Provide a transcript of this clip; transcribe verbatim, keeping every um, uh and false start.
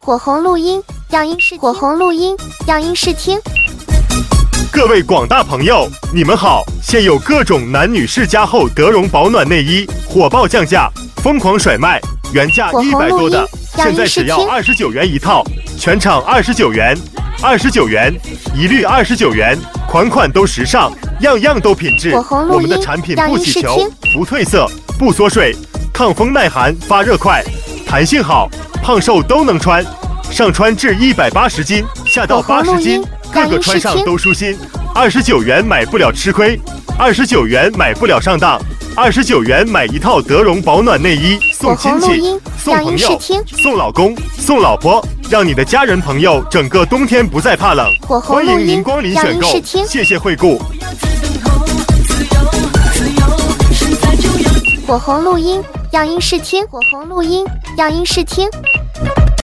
火红录音，样音试火红录音，样音试听。 各位广大朋友，你们好！现有各种男女士加厚德绒保暖内衣火爆降价，疯狂甩卖，原价一百多的，现在只要二十九元一套，全场二十九元，二十九元，一律二十九元，款款都时尚，样样都品质。我们的产品不起球，不褪色，不缩水，抗风耐寒，发热快，弹性好，胖瘦都能穿，上穿至一百八十斤，下到八十斤，个个穿上都舒心。二十九元买不了吃亏，二十九元买不了上当，二十九元买一套德绒保暖内衣，送亲戚、送朋友、送老公、送老婆，让你的家人朋友整个冬天不再怕冷。欢迎您光临选购，谢谢惠顾。 火红录音，样音试听，火红录音，样音试听。